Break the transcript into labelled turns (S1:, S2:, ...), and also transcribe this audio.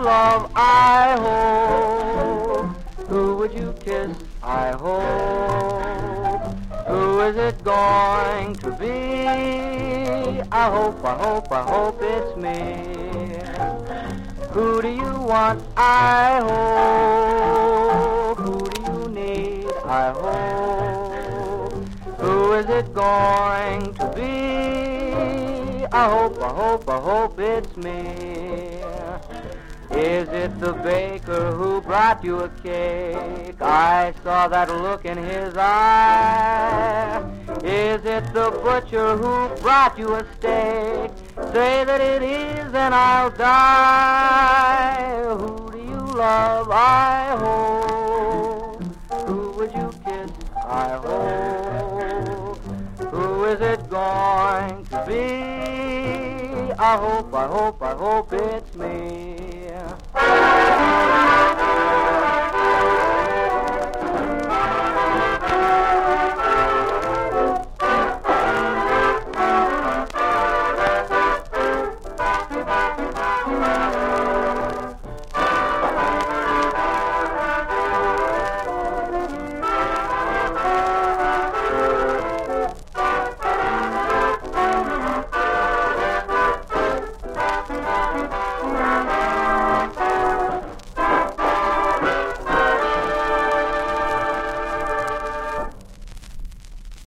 S1: love, I hope? Who would you kiss, I hope? Who is it going to be? I hope it's me. Who do you want, I hope? Who do you need, I hope? Who is it going to be? I hope it's me. Is it the baker who brought you a cake? I saw that look in his eye. Is it the butcher who brought you a steak? Say that it is and I'll die. Who do you love, I hope? Who would you kiss, I hope? Who is it going to be? I hope it's me.